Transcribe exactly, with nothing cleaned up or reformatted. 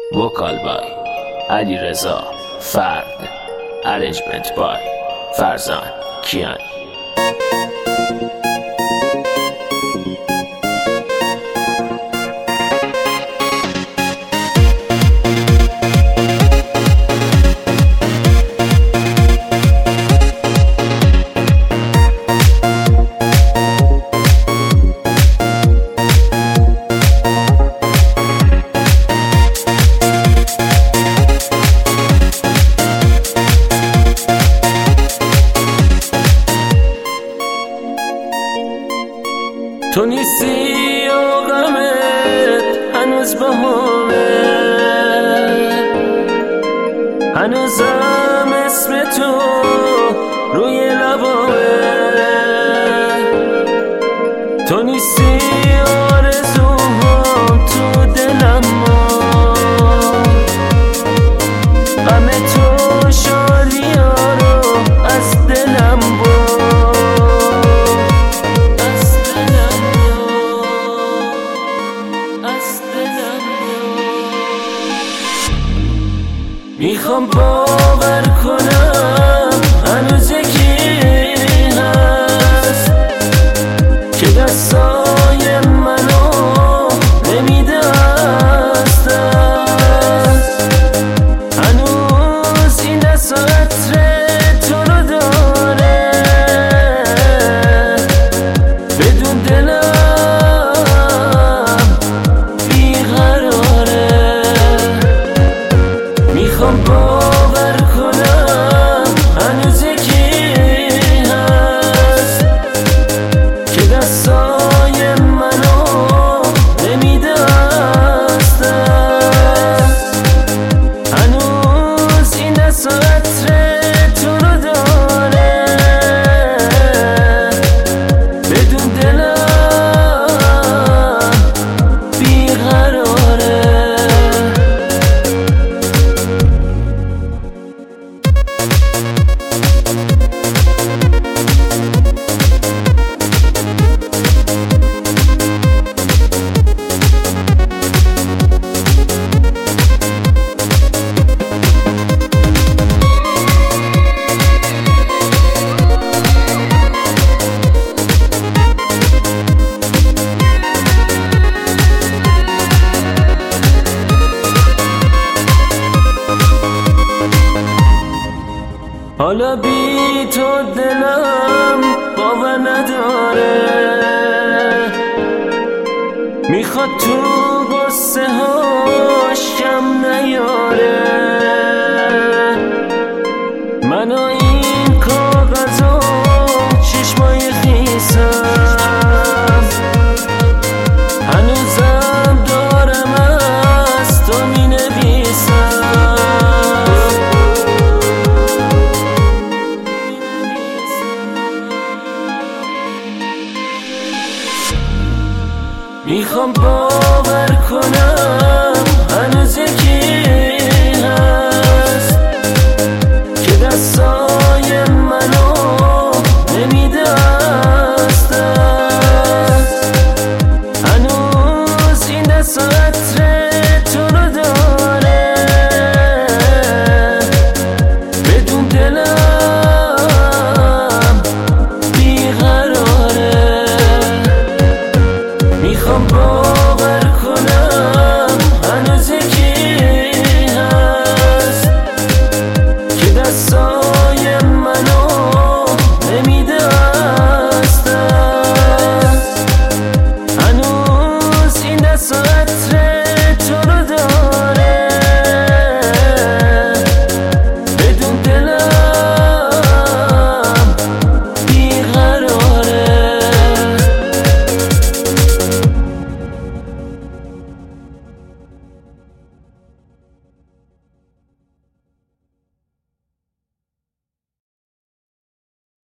وکال بای علیرضا فرد، ارنجمنت بای فرزان کیانی. تو نیستی و غمت هنوز با همه، هنوزم اسم تو روی لبامه. تو نیستی آرزوهام تو دلم، غم تو شادیا رو از دلم برد. میخوام باور کنم هنوز یکی هست که دستای منو نمیده از دست. هنوز این دست عطر تو رو داره، بدون دلم بیقراره. میخوام باور کنم هنوز یکی هست که دستای منو نمیده از دست. هنوز این دست عطر تو رو داره، بدون دلم بیقراره. حالا بی تو دلم باور نداره، میخواد تو قصه هاش کم نیاره.